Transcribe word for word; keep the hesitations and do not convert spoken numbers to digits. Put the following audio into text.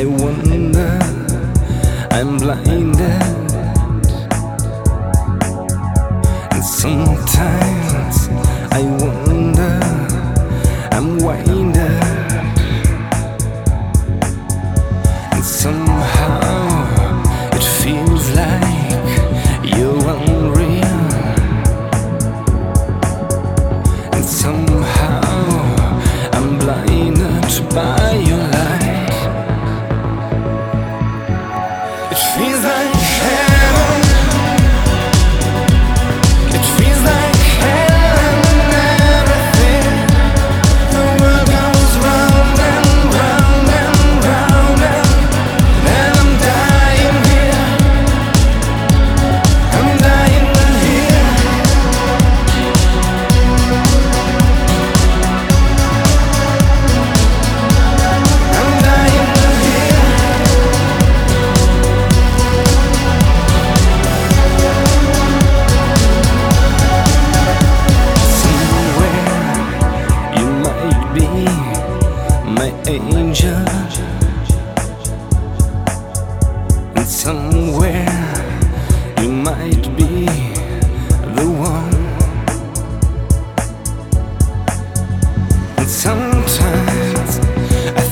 I wonder, I'm blinded, and sometimes I wonder, I'm winded, and somehow it feels like you're unreal, and somehow I'm blinded by your light. It feels like heaven. It feels like heaven and everything. The world goes round and round and round and, and I'm dying here. I'm dying here. I'm dying here. My angel, and somewhere you might be the one. And sometimes I